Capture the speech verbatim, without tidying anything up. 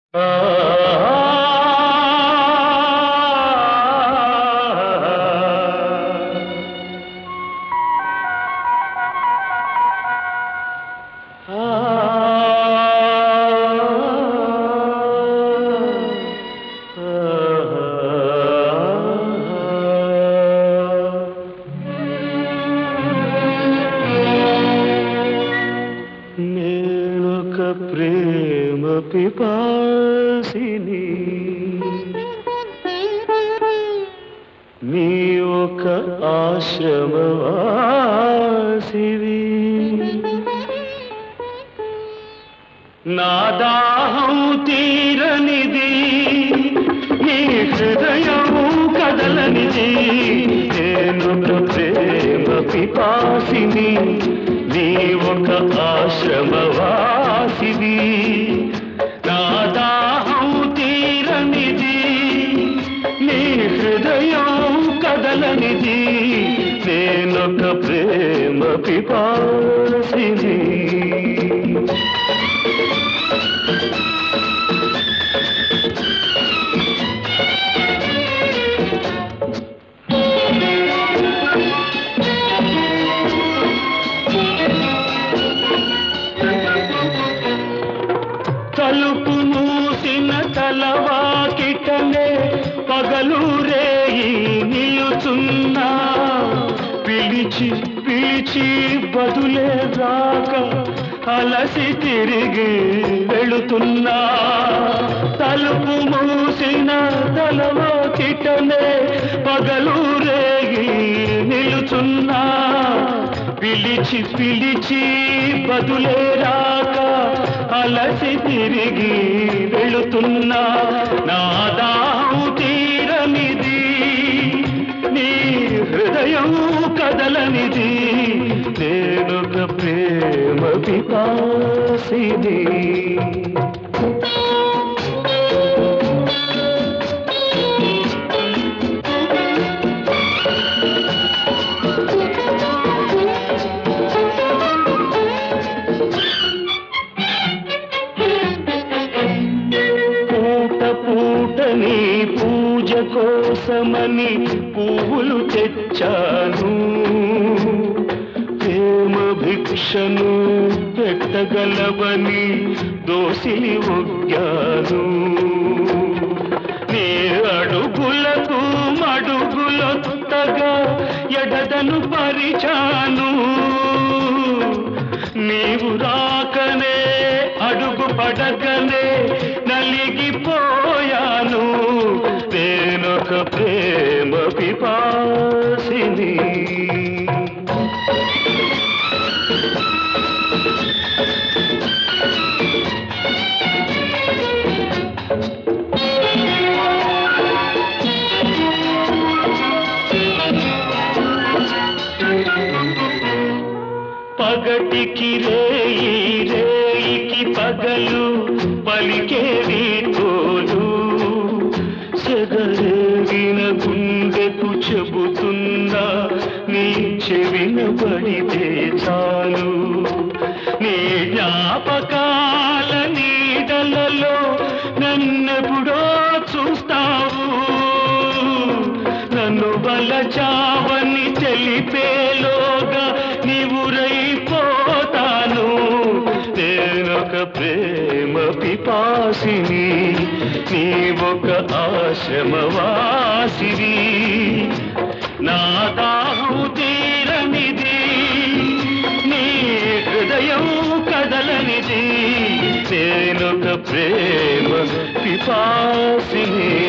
నేనొక ప్రేమ పిపాసిని, నీ ఒక ఆశ్రమవాసివి. నా దాహం తీరనిది, నీ హృదయం కదలనిది. నేనొక ప్రేమ పిపాసిని, నీ ఒక ఆశ్రమవాసివి. నా దాహం తీరనిది, నీ హృదయం కదలనిది. నేనొక ప్రేమ పిపాసిని. తలుపు మూసిన తలవాకిటనే పగలు రేయి నిలుచున్నా. పిలిచి పిలిచి బదులే రాక అలసి తిరిగి వెళుతున్నా. తలుపు మూసిన తలవాకిటనే పగలు రేయి నిలుచున్నా. పిలిచి పిలిచి బదులే రాక అలసి తిరిగి వెళుతున్నా. నా దాహం తీరనిది, నీ హృదయం కదలనిది. నేనొక ప్రేమ పిపాసిని. పూటని పూజ కోసమని పువ్వులు తెచ్చాను. ప్రేమ భిక్షను పెట్టగలవని దోసిలి ఒగ్గాను. నీ అడుగులకు మడుగులొత్తగా ఎడదను పరిచాను. నీవు రాకనే అడుగు పడకనే నలిగిపోయాను. నేనొక ప్రేమ పిపాసిని. పగటికి రేయి, రేయికి పగలు పలికే వీకోలు. సెగరేగిన గుండెకు చెబుతున్నా, నీ చెవిన పడితే చాలు. నీ జ్ఞాపకాల నీడలలో నన్నెప్పుడో చూస్తావు. నన్ను వలచావని తెలిపేలోగా నీవురైపోతాను. నేనొక ప్రేమ పిపాసిని, నీ ఒక ఆశ్రమవాసివి. నా దాహం తీరనిది, నీ హృదయం కదలనిది. నేనొక ప్రేమ పిపాసిని.